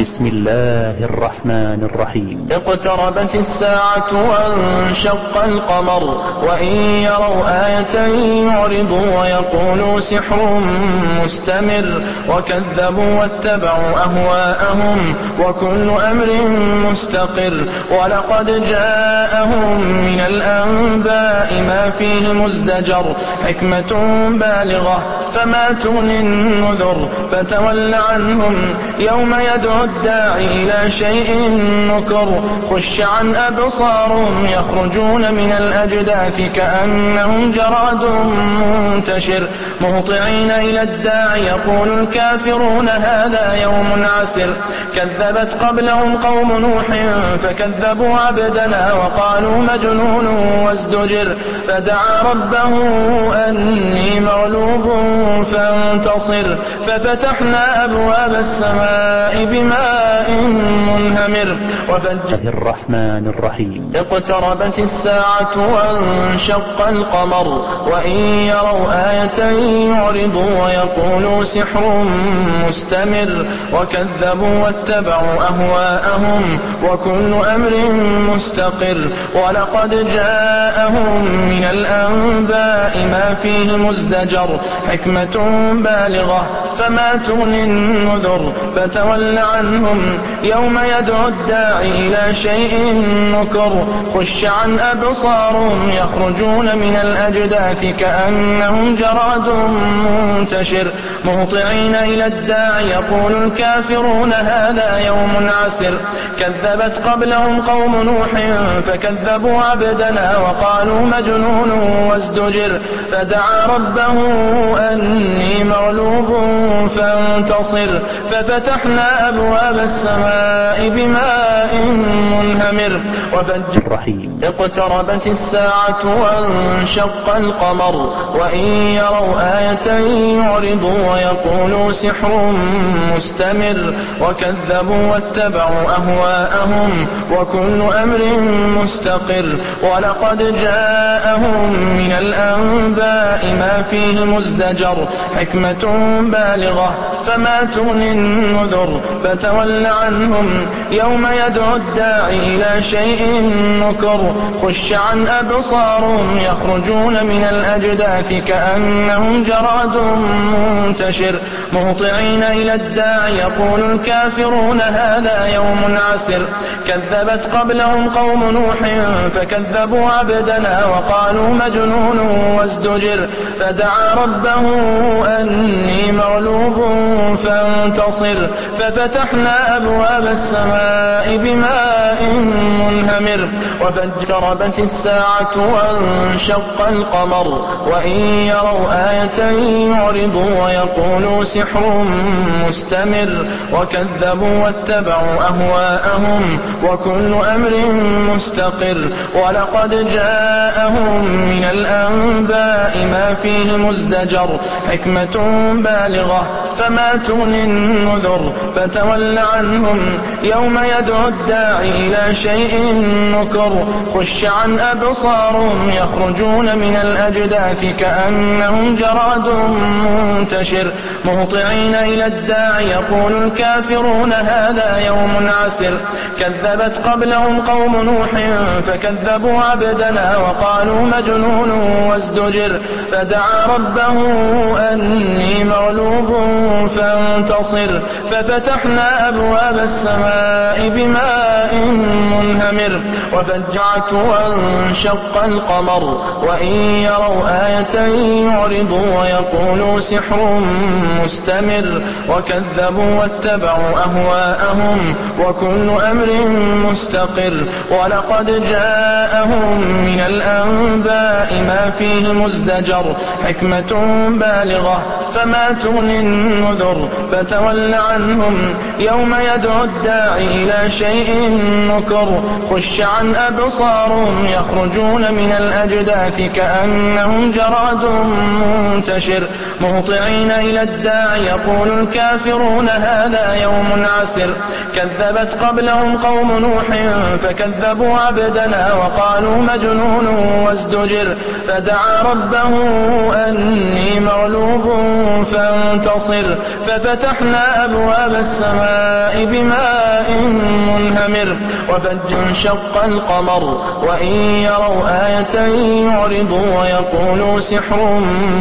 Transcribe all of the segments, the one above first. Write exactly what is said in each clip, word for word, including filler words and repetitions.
بسم الله الرحمن الرحيم. اقتربت الساعة وانشق القمر وإن يروا آية يعرضوا ويقولوا سحر مستمر وكذبوا واتبعوا أهواءهم وكل أمر مستقر ولقد جاءهم من الأنباء ما فيه مزدجر حكمة بالغة فما تغني النذر فتول عنهم يوم يدعو الداعي إلى شيء نكر خش عن أبصارهم يخرجون من الأجداث كأنهم جراد منتشر مهطعين إلى الداعي يقول الكافرون هذا يوم عسر كذبت قبلهم قوم نوح فكذبوا عبدنا وقالوا مجنون وازدجر فدعا ربه أني مغلوب فانتصر ففتحنا أبواب السماء بماء منهمر وفجر الرحمن الرحيم. اقتربت الساعة وانشق القمر وإن يروا آية يعرضوا ويقولوا سحر مستمر وكذبوا واتبعوا أهواءهم وكل أمر مستقر ولقد جاءهم من الأنباء ما فيه مزدجر حكمة بالغة فما تغني النذر فتول عنهم يوم يدعو الداعي إلى شيء نكر خش عن أبصارهم يخرجون من الأجداث كأنهم جراد منتشر مهطعين إلى الداعي يقول الكافرون هذا يوم عسر كذبت قبلهم قوم نوح فكذبوا عبدنا وقالوا مجنون وازدجر فدعا ربه أني مغلوب فانتصر ففتحنا أبواب السماء بماء منهمر وفجر الرحيم. اقتربت الساعة وانشق القمر وإن يروا آية يعرضوا ويقولوا سحر مستمر وكذبوا واتبعوا أهواءهم وكل أمر مستقر ولقد جاءهم من الأنباء ما فيه مزدجر حكمة بالغة فما تغني النذر فتول عنهم يوم يدعو الداعي إلى شيء نكر خش عن أبصارهم يخرجون من الأجداث كأنهم جراد منتشر مهطعين إلى الداعي يقول الكافرون هذا يوم عسر كذبت قبلهم قوم نوح فكذبوا عبدنا وقالوا مجنون وازدجر فدعا ربه أني مغلوب فانتصر ففتحنا أبواب السماء بماء منهمر وفجربت الساعة وانشق القمر وإن يروا آية يعرضوا ويقولوا سحر مستمر وكذبوا واتبعوا أهواءهم وكل أمر مستقر ولقد جاءهم من الأنباء ما فيه مزدجر حكمة بالغة فما تغني النذر فتول عنهم يوم يدعو الداعي إلى شيء نكر خش عن أبصارهم يخرجون من الأجداث كأنهم جراد منتشر مهطعين إلى الداعي يقول الكافرون هذا يوم عسر كذبت قبلهم قوم نوح فكذبوا عبدنا وقالوا مجنون وازدجر فدعا ربه أني مغلوب فانتصر ففتحنا أبواب السماء بماء منهمر وفجعت وانشق القمر وإن يروا آية يعرضوا ويقولوا سحر مستمر وكذبوا واتبعوا أهواءهم وكل أمر مستقر ولقد جاءهم من الأنباء ما فيه مزدجر حكمة بالغة فما تغني النذر فتول عنهم يوم يدعو الداعي إلى شيء نكر خش عن أبصارهم يخرجون من الأجداث كأنهم جراد منتشر مهطعين إلى الداع يقول الكافرون هذا يوم عسر كذبت قبلهم قوم نوح فكذبوا عبدنا وقالوا مجنون وازدجر فدعا ربه أني مغلوب فانتصر ففتحنا أبواب السماء بماء منهمر وفج شق القمر وإن يروا آية يعرضوا ويقولوا سحر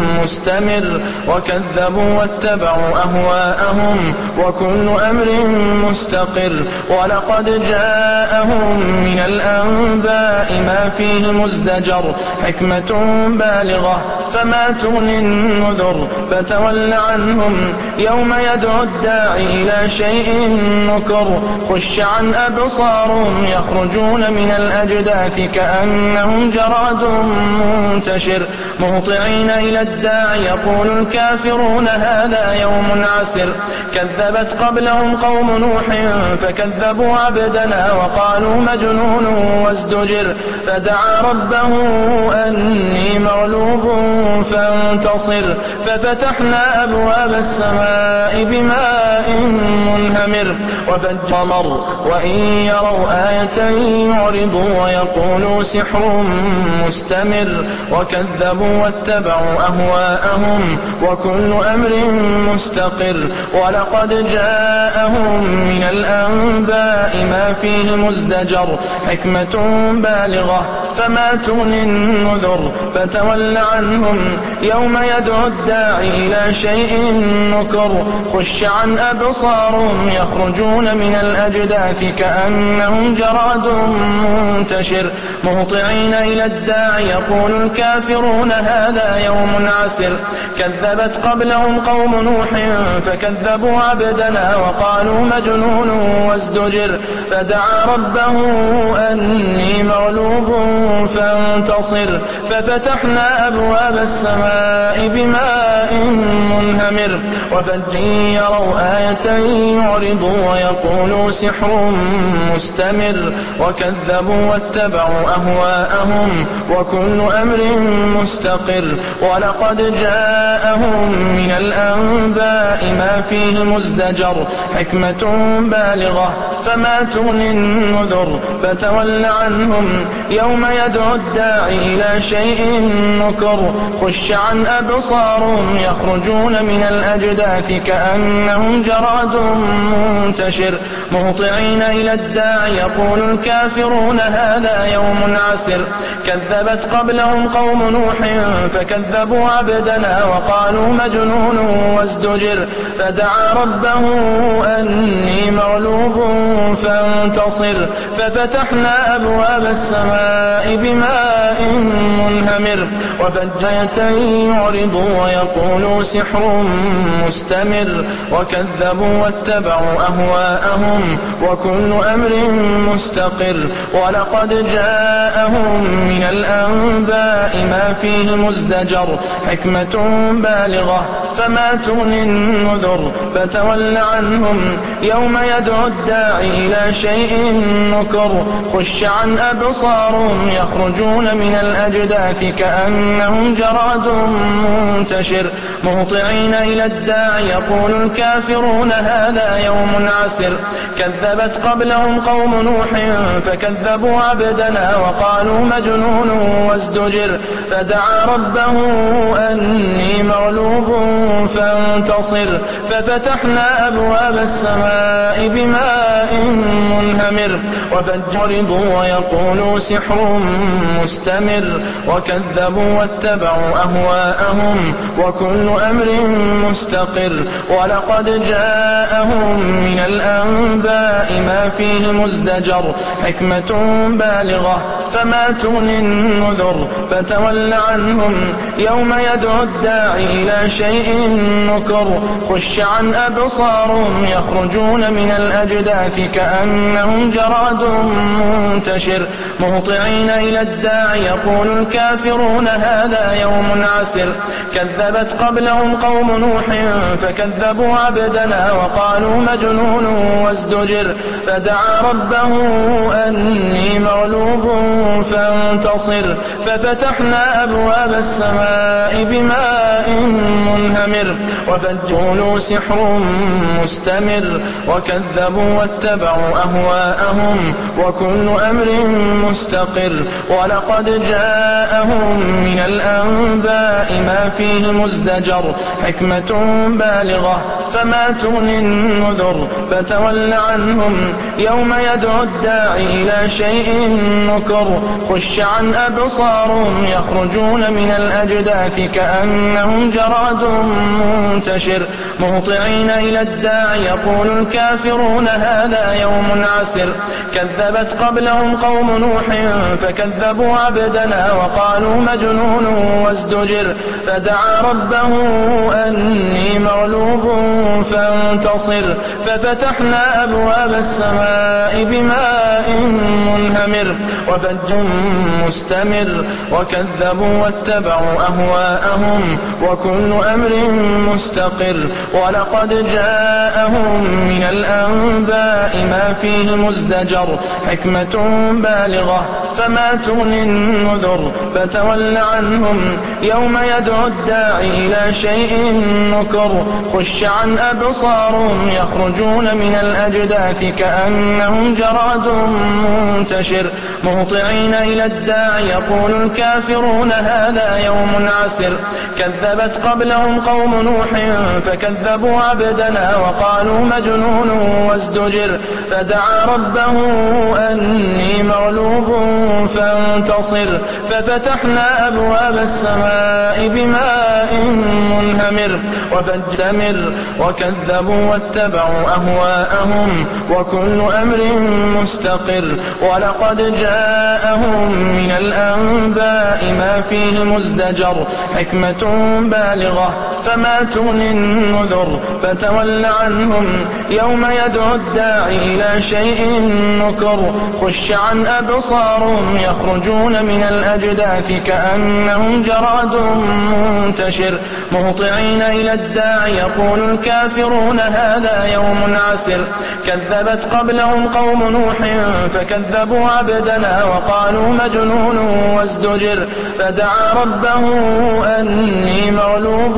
مستمر وكذبوا واتبعوا أهواءهم وكل أمر مستقر ولقد جاءهم من الأنباء ما فيه مزدجر حكمة بالغة فما تغني النذر فتول عنهم يوم يدعو الداعي إلى شيء نكر خش عن أبصارهم يخرجون من الأجداث كأنهم جراد منتشر مهطعين إلى الداعي يقول الكافرون هذا يوم عسر كذبت قبلهم قوم نوح فكذبوا عبدنا وقالوا مجنون وازدجر فدعا ربه أني مغلوب فانتصر ففتحنا أبواب السماء بماء منهمر وفج القمر وإن يروا آية يعرضوا ويقولوا سحر مستمر وكذبوا واتبعوا أهواءهم وكل أمر مستقر ولقد جاءهم من الأنباء ما فيه مزدجر حكمة بالغة فما تغني النذر فتول عنهم يوم يدعو الداعي إلى شيء نكر خش عن أبصارهم يخرجون من الأجداث كأنهم جراد منتشر مهطعين إلى الداعي يقول الكافرون هذا يوم عسر كذبت قبلهم قوم نوح فكذبوا عبدنا وقالوا مجنون وازدجر فدعا ربه أني مغلوب فانتصر ففتحنا أبواب السماء بماء منهمر وفج يروا آية يعرضوا ويقولوا سحر مستمر وكذبوا واتبعوا أهواءهم وكل أمر مستقر ولقد جاءهم من الأنباء ما فيه مزدجر حكمة بالغة فما تغني النذر فتول عنهم يوم يدعو الداعي إلى شيء نكر خش عن أبصارهم يخرجون من الأجداث كأنهم جراد منتشر مهطعين إلى الداعي يقول الكافرون هذا يوم عسر كذبت قبلهم قوم نوح فكذبوا عبدنا وقالوا مجنون وازدجر فدعا ربه أني مغلوب فانتصر ففتحنا أبواب السماء بماء منهمر وفجية يعرضوا ويقولوا سحر مستمر وكذبوا واتبعوا أهواءهم وكل أمر مستقر ولقد جاءهم من الأنباء ما فيه مزدجر حكمة بالغة فما تغني النذر فتول عنهم يوم يدعو الداعي إلى شيء نكر خش عن أبصارهم يخرجون من الأجداث كأنهم جراد منتشر مهطعين إلى الداعي يقول الكافرون هذا يوم عسر كذبت قبلهم قوم نوح فكذبوا عبدنا وقالوا مجنون وازدجر فدعا ربه أني مغلوب فانتصر ففتحنا أبواب السماء بماء منهمر وفجروا ويقولوا سحر مستمر وكذبوا واتبعوا أهواءهم وكل أمر مستقر ولقد جاءهم من الأنباء ما فيه مزدجر حكمة بالغة فما تغني النذر فتول عنهم يوم يدعو الداعي إلى شيء نكر خش عن أبصارهم يخرجون من الأجداث كأنهم جراد منتشر مهطعين إلى الداع يقول الكافرون هذا يوم عسر كذبت قبلهم قوم نوح فكذبوا عبدنا وقالوا مجنون وازدجر فدعا ربه أني مغلوب فانتصر ففتحنا أبواب السماء بماء منهمر وفجروا سحر مستمر وكذبوا واتبعوا أهواءهم وكل أمر مستقر ولقد جاءهم من الأنباء ما فيه مزدجر حكمة بالغة فما تغني النذر فتول عنهم يوم يدعو الداعي إلى شيء نكر خش عن أبصارهم يخرجون من الأجداث كأنهم جراد منتشر مهطعين إلى الداع يقول الكافرون هذا يوم عسر كذبت قبلهم قوم نوح فكذبوا عبدنا وقالوا مجنون وازدجر فدعا ربه أني مغلوب فانتصر ففتحنا أبواب السماء بماء منهمر وفجر مستمر وكذبوا واتبعوا أهواءهم وكل أمر مستقر ولقد جاءهم من الأنباء ما فيه مزدجر حكمة بالغة فما تغني النذر فتول عنهم يوم يدعو الداعي إلى شيء نكر خش عن أبصارهم يخرجون من الأجداث كأنهم جراد منتشر مهطعين إلى الداع يقول الكافرون هذا يوم عسر كذبت قبلهم قوم نوح فكذبوا عبدنا وقالوا مجنون وازدجر فدعا ربه أني مغلوب فانتصر ففتحنا أبواب السماء بماء منهمر وفجتمر وكذبوا واتبعوا أهواءهم وكل أمر مستقر ولقد جاءهم من الأنباء ما فيه مزدجر حكمة بالغة فما تغني النذر فتول عنهم يوم يدعو الداعي إلى شيء نكر خش عن أبصارهم يخرجون من الأجداث كأنهم جراد منتشر مهطعين إلى الداع يقول الكافرون هذا يوم عسر كذبت قبلهم قوم نوح فكذبوا عبدنا وقالوا مجنون وازدجر فدعا ربه أني مغلوب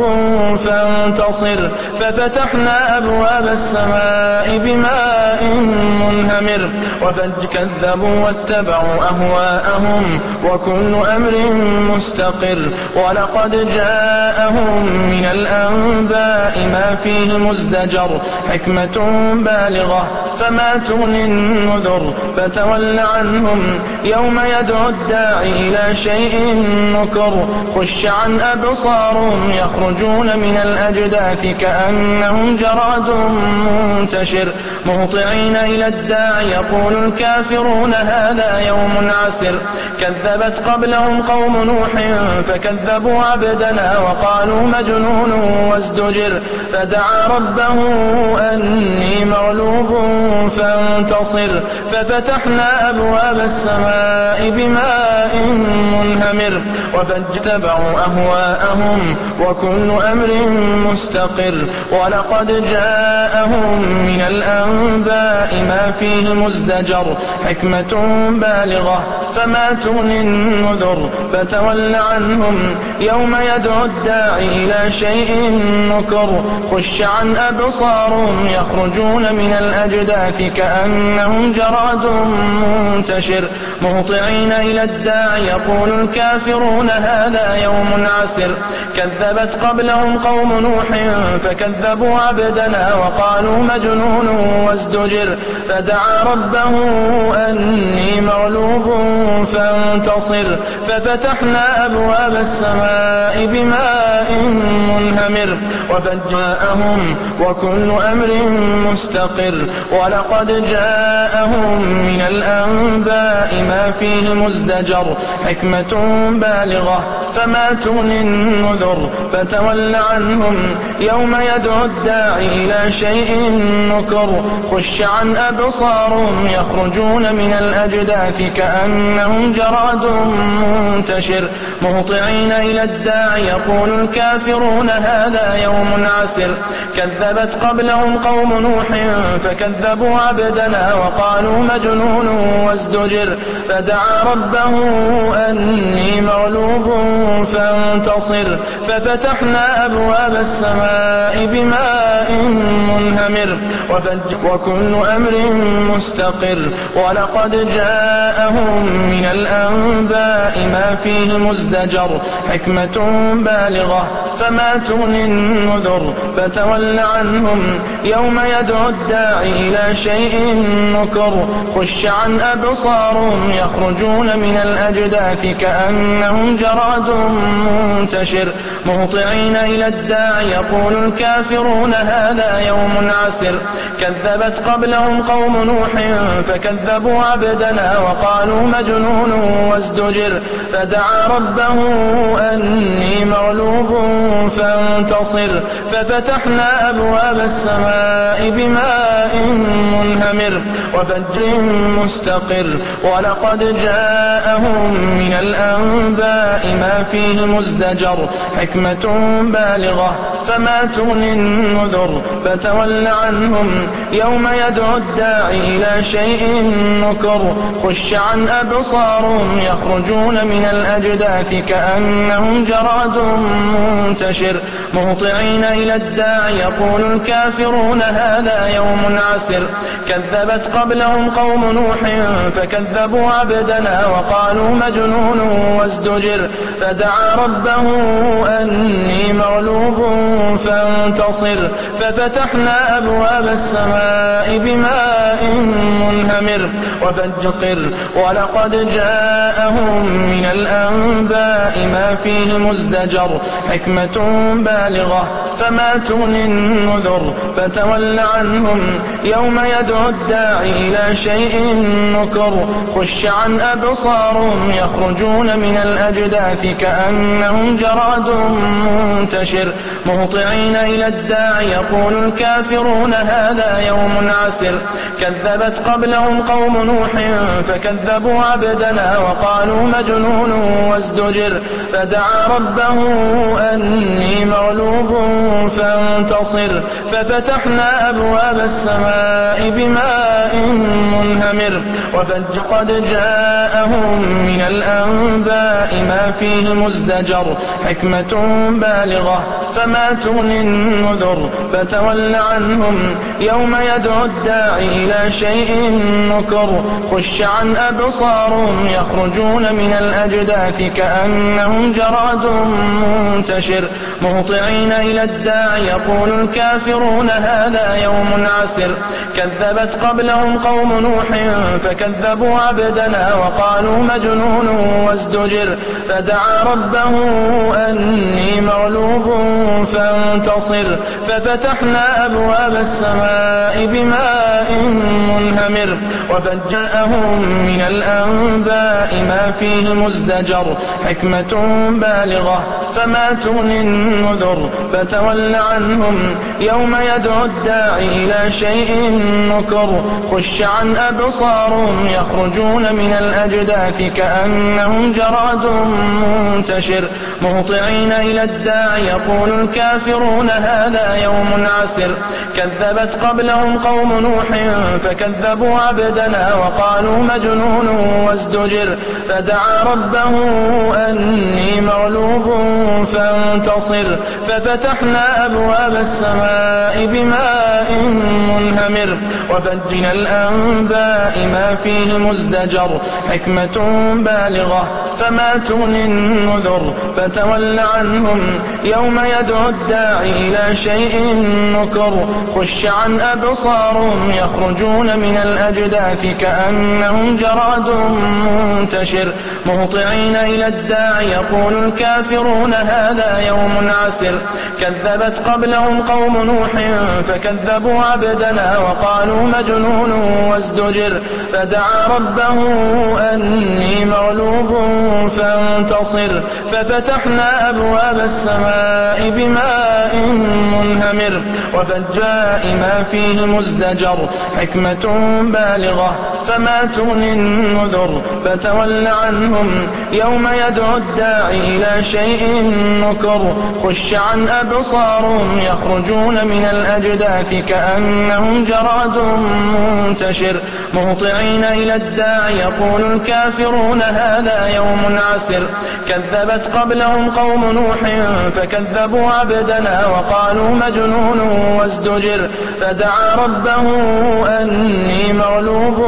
فانتصر ففتحنا أبواب السماء بماء منهمر وفكذبوا واتبعوا أهواءهم وكل أمر مستقر ولقد جاءهم من الأنباء ما فيه مزدجر حكمة بالغة فما تغني النذر فتول عنهم يوم يدعو الداعي إلى شيء نكر خش عن أبصارهم يخرجون من الأجداث كأنهم جراد منتشر مهطعين إلى الداع يقول الكافرون هذا يوم عسر كذبت قبلهم قوم نوح فكذبوا عبدنا وقالوا مجنون وازدجر فدعا ربه أني مغلوب فانتصر ففتحنا أبواب السماء بماء منهمر وفاتبعوا أهواءهم وكل أمر مستقر ولقد جاءهم من الأنباء ما فيه مزدجر حكمة بالغة فما تغني النذر فتول عنهم يوم يدعو الداعي إلى شيء نكر خش عن أبصارهم يخرجون من الأجداث كأنهم جراد منتشر مهطعين إلى الداع يقول الكافرون هذا يوم عسر كذبت قبلهم قوم نوح فكذبوا عبدنا وقالوا مجنون وازدجر فدعا ربه أني مغلوب فانتصر ففتحنا أبواب السماء بماء منهمر وفجاءهم وكل أمر مستقر ولقد جاءهم من الأنباء ما فيه مزدجر حكمة بالغة فما تغني النذر فتول عنهم يوم يدعو الداعي إلى شيء نكر خش عن أبصارهم يخرجون من الأجداث كأنهم جراد منتشر مهطعين إلى الداعي يقول الكافرون هذا يوم عسر كذبت قبلهم قوم نوح فكذبوا عبدنا وقالوا مجنون وازدجر فدعا ربه أني مغلوب فانتصر ففتحنا أبواب السماء بماء منهمر وكل أمر مستقر ولقد جاءهم من الأنباء ما فيه مزدجر حكمة بالغة فما تغني النذر فتول عنهم يوم يدعو الداعي إلى شيء نكر خش عن أبصارهم يخرجون من الأجداث كأنهم جراد منتشر مهطعين إلى الداعي يقول الكافرون هذا يوم عسر كذبت قبلهم قوم نوح فكذبوا عبدنا وقالوا مجنون وازدجر فدعا ربه أني مغلوب فانتصر ففتحنا أبواب السماء بماء منهمر وفجر مستقر ولقد جاءهم من الأنباء ما فيه مزدجر حكمة بالغة فما تغني النذر فتول عنهم يوم يدعو الداعي إلى شيء نكر خش عن أبصارهم يخرجون من الأجداث كأنهم جراد منتشر مهطعين إلى الداعي يقول الكافرون هذا يوم عسر كذبت قبلهم قوم نوح فكذبوا عبدنا وقالوا مجنون وازدجر فدعا ربه أني مغلوب فانتصر ففتحنا أبواب السماء بماء منهمر وفجقر ولقد جاءهم من الأنباء ما فيه مزدجر حكمة بالغة فما تغني النذر فتول عنهم يوم يدعو الداعي إلى شيء نكر خش عن أبصارهم يخرجون من الأجداث كأنهم جراد منتشر مهطعين إلى الداعي يقول الكافرون هذا يوم عسر كذبت قبلهم قوم نوح فكذبوا عبدنا وقالوا مجنون وازدجر فدعا ربه أني مغلوب فانتصر ففتحنا أبواب السماء بماء منهمر وقد جاءهم من الأنباء ما فيه مزدجر حكمة بالغة فما تغني النذر فتول عنهم يوم يدعو الداعي إلى شيء نكر خش عن أبصارهم يخرجون من الأجداث كأنهم جراد منتشر مهطعين إلى الداعي يقول الكافرون هذا يوم عسر كذبت قبلهم قوم نوح فكذبوا عبدنا وقالوا مجنون وازدجر فدعا ربه أني مغلوب فانتصر ففتحنا أبواب السماء بماء منهمر وفجاءهم من الأنباء ما فيه مزدجر حكمة بالغة فما تغني النذر فتول عنهم يوم يدعو الداعي إلى شيء نكر خش عن أبصارهم يخرجون من الأجداث كأنهم جراد منتشر مهطعين إلى الداعي يقول الكافرون هذا يوم عسر كذبت قبلهم قوم نوح فكذبوا عبدنا وقالوا مجنون وازدجر فدعا ربه أني مغلوب فانتصر ففتحنا أبواب السماء بماء منهمر وفجنا الأنباء ما فيه مزدجر حكمة بالغة فما تغني النذر فتول عنهم يوم يدعو الداعي إلى شيء نكر خش عن أبصارهم يخرجون من الأجداث كأنهم جراد منتشر مهطعين إلى الداع يقول الكافرون هذا يوم عسر كذبت قبلهم قوم نوح فكذبوا عبدنا وقالوا مجنون وازدجر فدعا ربه أني مغلوب فانتصر ففتحنا أبواب السماء بماء منهمر وفجاء ما فيه مزدجر حكمة بالغة فما تغني النذر فتول عنهم يوم يدعو الداعي إلى شيء نكر خش عن أبصارهم يخرجون من الأجداث كأنهم جراد منتشر مهطعين إلى الداع يقول الكافرون هذا يوم عسر كذبت قبلهم قوم نوح فكذبوا عبدنا وقالوا مجنون وازدجر فدعا ربه أني مغلوب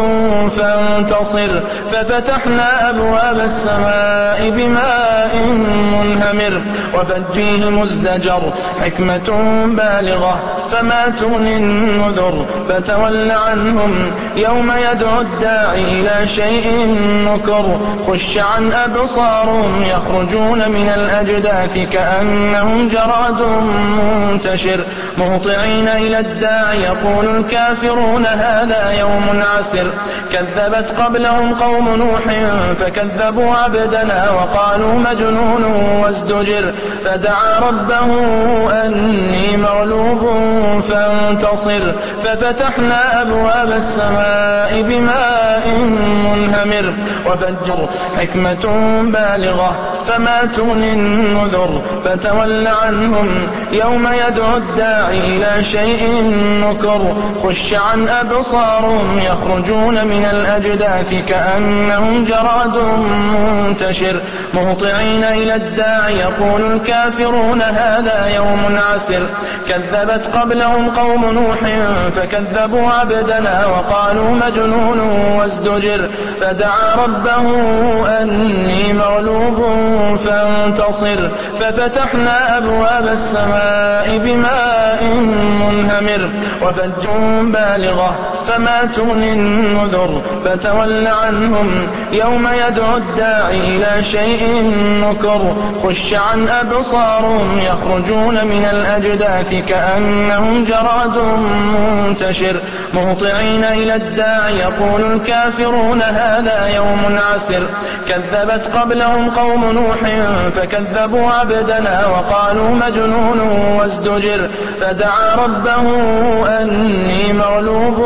فانتصر ففتحنا أبواب السماء بماء منهمر وفجيه مزدجر حكمة بالغة فما تغني النذر فتول عنهم يوم يدعو الداعي إلى شيء نكر خش عن أبصارهم يخرجون من الأجداث كأنهم جراد منتشر مهطعين إلى الداع يقول الكافرون هذا يوم عسر كذبت قبلهم قوم نوح فكذبوا عبدنا وقالوا مجنون وازدجر فدعا ربه أني مغلوب فانتصر ففتحنا أبواب السماء بماء منهمر وفجر حكمة بالغة فما تغني النذر فتول عنهم يوم يدعو الداعي إلى شيء نكر خش عن أبصارهم يخرجون من الأجداث كأنهم جراد منتشر مهطعين إلى الداع يقول الكافرون هذا يوم عسر كذبت قبلهم قوم نوح فكذبوا عبدنا وقالوا مجنون وازدجر فدعا ربه أني مغلوب فانتصر ففتحنا أبواب السماء بماء منهمر وفجر بالغة فما تغني النذر فتول عنهم يوم يدعو الداعي إلى شيء نكر خش عن أبصارهم يخرجون من الأجداث كأنهم جراد منتشر مهطعين إلى الداع يقول الكافرون هذا يوم عسر كذبت قبلهم قوم نوح فكذبوا عبدنا وقالوا مجنون وازدجر فدعا ربه أني مغلوب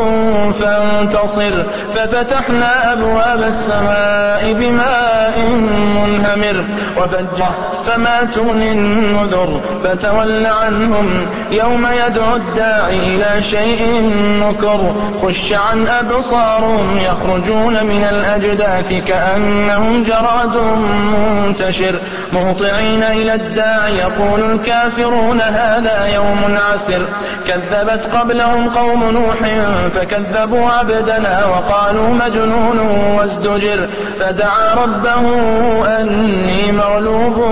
فانتصر ففتحنا أبواب السماء بماء منهمر وفجر فما تغني النذر فتول عنهم يوم يدعو الداعي إلى شيء نكر خش عن أبصارهم يخرجون من الأجداث كأنهم جراد منتشر مهطعين إلى الداع يقول الكافرون هذا يوم عسر كذبت قبلهم قوم نوح فكذبوا عبدنا وقالوا مجنون وازدجر فدعا ربه أني مغلوب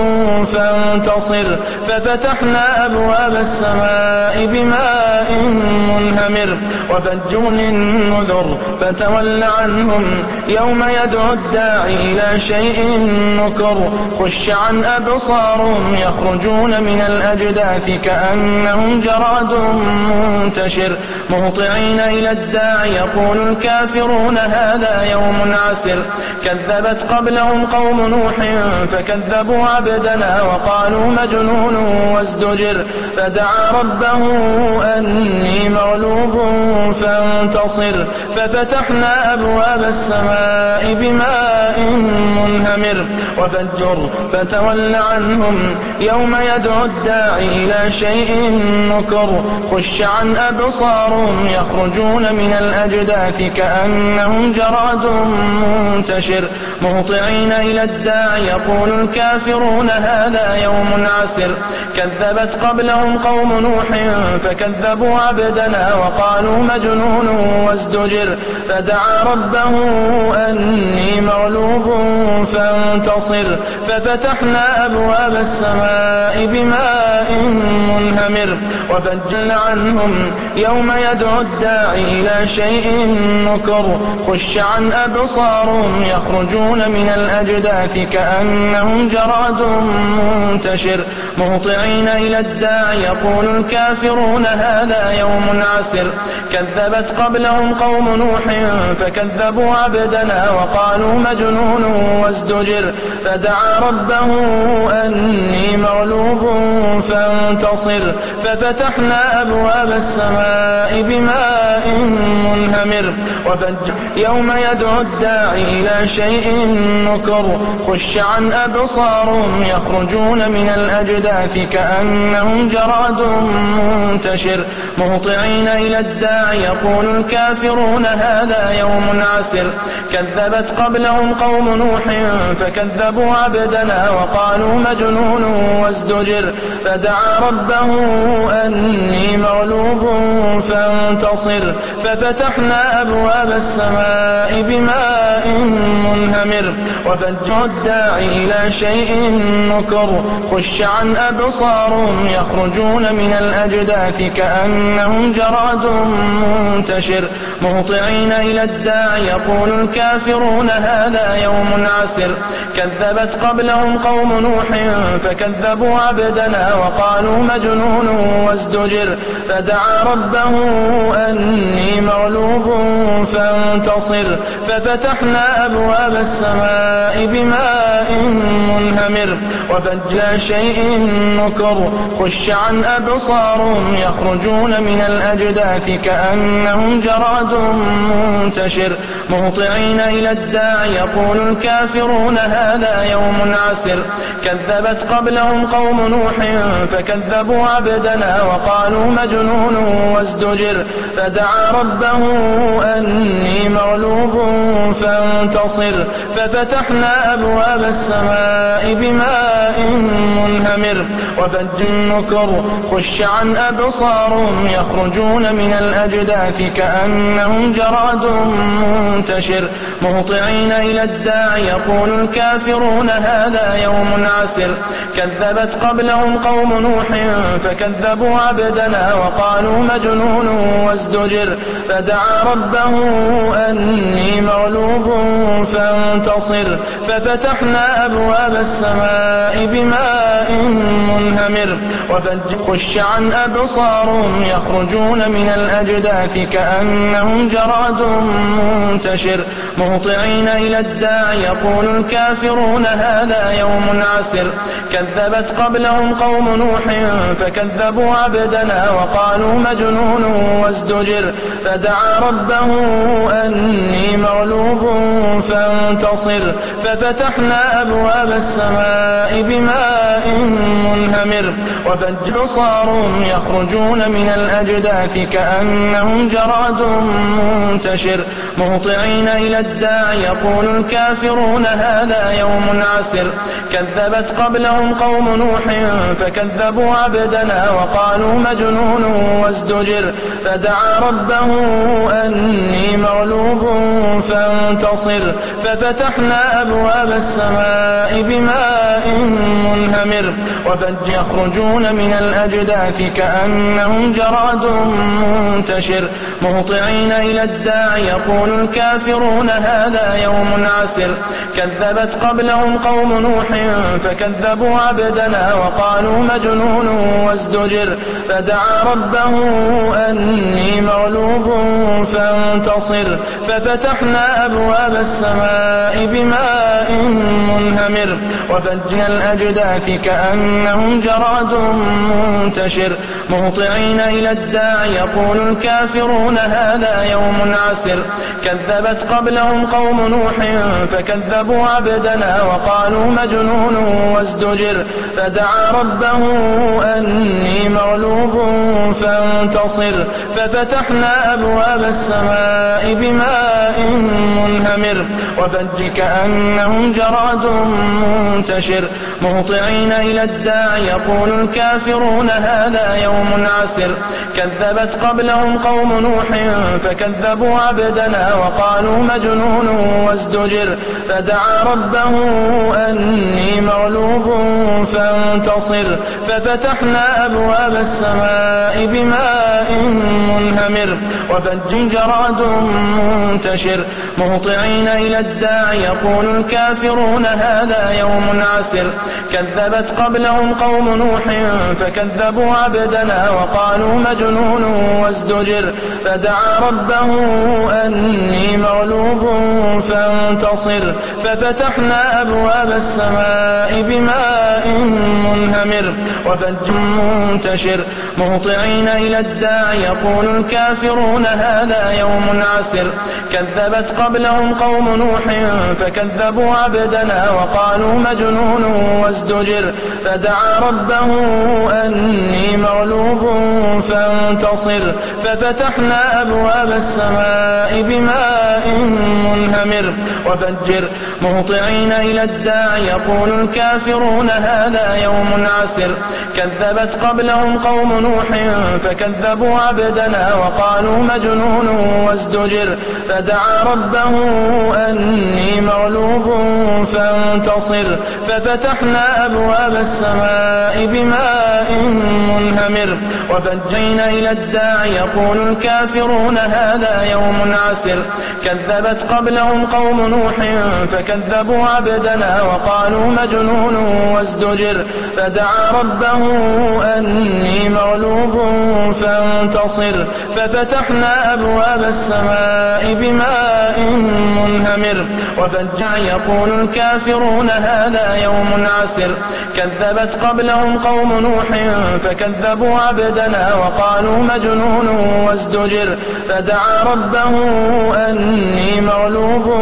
فانتصر ففتحنا أبواب السماء بماء منهمر وفجر النذر فتول عنهم يوم يدعو الداعي إلى شيء نكر خش عن أبصارهم يخرجون من الأجداث كأنهم جراد منتشر مهطعين إلى الداع يقول الكافرون هذا يوم عسر كذبت قبلهم قوم نوح فكذبوا عبدنا وقالوا مجنون وازدجر فدعا ربه أني مغلوب فانتصر ففتحنا أبواب السماء بماء منهمر وفجر فتول عنهم يوم يدعو الداعي إلى شيء نكر خش عن أبصارهم يخرجون من الأجداث كأنهم جراد منتشر مهطعين إلى الداع يقول الكافرون هذا يوم عسر كذبت قبلهم قوم نوح فكذبوا عبدنا وقالوا مجنون وازدجر فدعا ربه أني مغلوب فانتصر ففتحنا أبواب السماء بماء منهمر وفجرنا عنهم يوم يدعو الداعي إلى شيء نكر خش عن أبصارهم يخرجون يخرجون من الأجداث كأنهم جراد منتشر مهطعين إلى الداع يقول الكافرون هذا يوم عسر كذبت قبلهم قوم نوح فكذبوا عبدنا وقالوا مجنون وازدجر فدعا ربه أني مغلوب فانتصر ففتحنا أبواب السماء بماء منهمر وفجر يوم يدعو الداعي إلى شيء نكر خش عن أبصارهم يخرجون من الأجداث كأنهم جراد منتشر مهطعين إلى الداع يقول الكافرون هذا يوم عسر كذبت قبلهم قوم نوح فكذبوا عبدنا وقالوا مجنون وازدجر فدعا ربه أني مغلوب فانتصر ففتحنا أبواب السماء بماء منهمر وفجر الداعي إلى شيء نكر خش عن أبصارهم يخرجون من الأجداث كأنهم جراد منتشر مهطعين إلى الداع يقول الكافرون هذا يوم عسر كذبت قبلهم قوم نوح فكذبوا عبدنا وقالوا مجنون وازدجر فدعا ربه أني مغلوب فانتصر ففتحنا أبواب السماء بماء منهمر وفجر شيء نكر خش عن أبصارهم يخرجون من الأجداث كأنهم جراد منتشر مهطعين إلى الداع يقول الكافرون هذا يوم عسر كذبت قبلهم قوم نوح فكذبوا عبدنا وقالوا مجنون وازدجر فدعا ربه أني مغلوب فانتصر ففتحنا أبواب السماء بماء منهمر وفجر النكر خش عن أبصارهم يخرجون من الأجداث كأنهم جراد منتشر مهطعين إلى الداع يقول الكافرون هذا يوم عسر كذبت قبلهم قوم نوح فكذبوا عبدنا وقالوا مجنون وازدجر فدعا ربه أني مغلوب فانتصر ففتحنا أبواب السماء بماء منهمر وفجر خش عن أبصارهم يخرجون من الأجداث كأنهم جراد منتشر مهطعين إلى الداع يقول الكافرون هذا يوم عسر كذبت قبلهم قوم نوح فكذبوا عبدنا وقالوا مجنون وازدجر فدعا ربه أني مغلوب فانتصر ففتحنا أبواب السماء بماء منهمر وفجر صارهم يخرجون من الأجداث كأنهم جراد منتشر مهطعين إلى الداع يقول الكافرون هذا يوم عسر كذبت قبلهم قوم نوح فكذبوا عبدنا وقالوا مجنون وازدجر فدعا ربه أني مغلوب فانتصر ففتحنا أبواب السماء بماء منهمر وفجر يخرجون من الأجداث كأنهم جراد منتشر مهطعين إلى الداع يقول الكافرون هذا يوم عسر كذبت قبلهم قوم نوح فكذبوا عبدنا وقالوا مجنون وازدجر فدعا ربه أني مغلوب فانتصر ففتحنا أبواب السماء بماء منهمر وفجر الأجداث كأنهم جراد منتشر مهطعين إلى الداع يقول الكافرون هذا يوم عسر كذبت قبلهم قوم نوح فكذبوا عبدنا وقالوا مجنون وازدجر فدعا ربه أني مغلوب فانتصر ففتحنا أبواب السماء بماء منهمر وفجر كأنهم جراد منتشر مهطعين إلى الداع يقول الكافرون هذا يوم يوم عسر كذبت قبلهم قوم نوح فكذبوا عبدنا وقالوا مجنون وازدجر فدعا ربه أني مغلوب فانتصر ففتحنا أبواب السماء بماء منهمر وفج جراد منتشر مهطعين إلى الداع يقول الكافرون هذا يوم عسر كذبت قبلهم قوم نوح فكذبوا عبدنا وقالوا مجنون وازدجر فدعا ربه أني مغلوب فانتصر ففتحنا أبواب السماء بماء منهمر وفج منتشر مهطعين إلى الداع يقول الكافرون هذا يوم عسر كذبت قبلهم قوم نوح فكذبوا عبدنا وقالوا مجنون وازدجر فدعا ربه أني مغلوب فانتصر ففتحنا أبواب السماء بماء منهمر وفجر مهطعين إلى الداع يقول الكافرون هذا يوم عسر كذبت قبلهم قوم نوح فكذبوا عبدنا وقالوا مجنون وازدجر فدعا ربه أني مغلوب فانتصر ففتحنا أبواب السماء بماء منهمر وفجينا إلى الداع يقول الكافرون هذا يوم عسر كذبت قبلهم قوم نوح فكذبوا عبدنا وقالوا مجنون وازدجر فدعا ربه أني مغلوب فانتصر ففتحنا أبواب السماء بماء منهمر وفجع يقول الكافرون هذا يوم عسر كذبت قبلهم قوم نوح فكذبوا عبدنا وقالوا مجنون وازدجر فدعا ربه أني مغلوب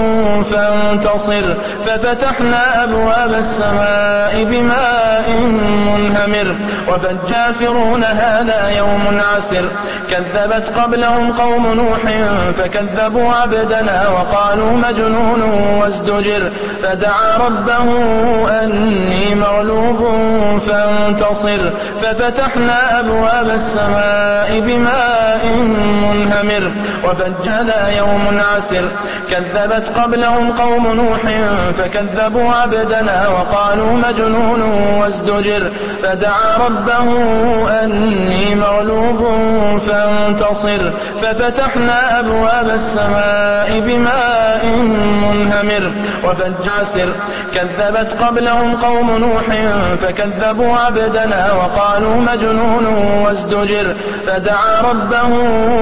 فانتصر ففتحنا أبواب السماء بماء منهمر وفالكافرون هذا يوم عسر كذبت قبلهم قوم نوح فكذبوا عبدنا وقالوا مجنون وازدجر فدعا ربه أني مغلوب فانتصر ففتحنا أبواب السماء بماء منهمر وفجعنا يوم عسر كذبت قبلهم قوم نوح فكذبوا عبدنا وقالوا مجنون وازدجر فدعا ربه أني مغلوب فانتصر ففتحنا أبواب السماء بماء منهمر وفجعسر كذبت قبلهم قوم نوح فكذبوا عبدنا وقالوا مجنون وازدجر فدعا ربه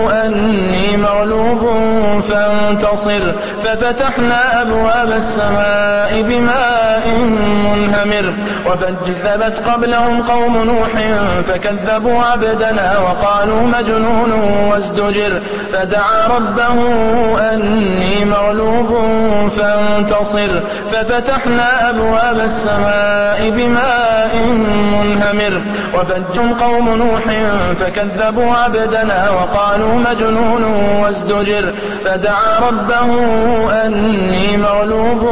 أني مغلوب فانتصر ففتحنا أبواب السماء بماء منهمر وكذبت قبلهم قوم نوح فكذبوا عبدنا وقالوا مجنون وازدجر فدعا ربه أني مغلوب فانتصر ففتحنا أبواب السماء بماء منهمر وفجهم قوم نوح فكذبوا عبدنا وقالوا مجنون وازدجر فدعا ربه أني مغلوب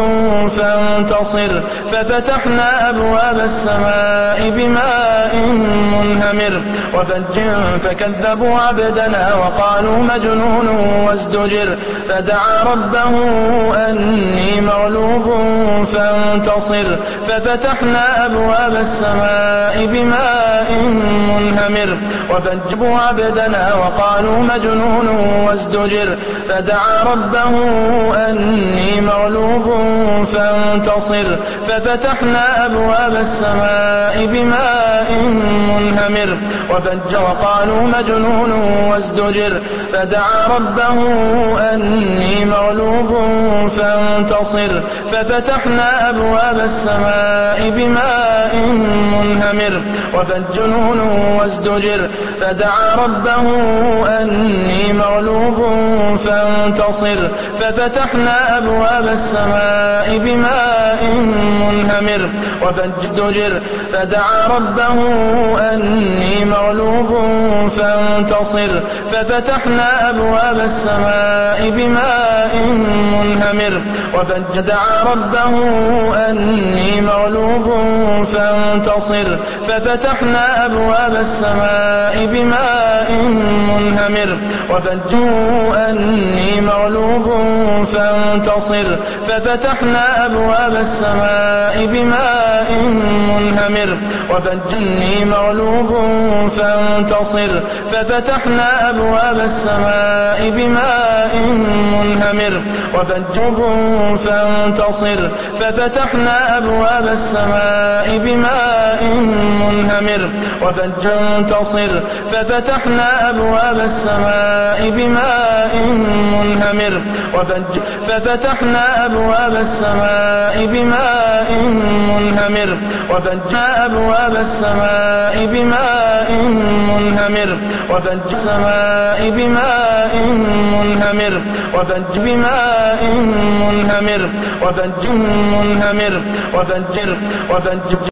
فانتصر ففتحنا أبواب السماء بماء منهمر وفجهم فكذبوا عبدنا وقالوا مجنون وازدجر فدعا ربه أني مغلوب فانتصر ففتحنا أبواب السماء بماء منهمر وفجبوا عبدنا وقالوا مجنون وازدجر فدعا ربه أني مغلوب فانتصر ففتحنا أبواب السماء بماء منهمر وفج وقالوا مجنون وازدجر فدعا ربه أني مغلوب فانتصر ففتحنا أبواب السماء بماء منهمر وفجنون وازدجر فدعا ربه أني مغلوب فانتصر ففتحنا أبواب السماء بماء منهمر وفجدجر فدعا ربه أني مغلوب فانتصر ففتحنا أبواب السماء بماء منهمر منهمر فدعا ربه أني مغلوب فانتصر ففتحنا أبواب السماء بماء منهمر وفجوا أني مغلوب فانتصر ففتحنا أبواب السماء بماء منهمر وفجني مغلوب فانتصر ففتحنا أبواب السماء بماء منهمر وفجب فانتصر ففتحنا أبواب السماء بماء منهمر وفانتصر ففتحنا أبواب السماء بماء منهمر وفج ففتحنا أبواب السماء بماء منهمر وفجنا أبواب السماء بماء منهمر وفج السماء بماء منهمر وفج بماء منهمر وفج منهمر وفجر وفجر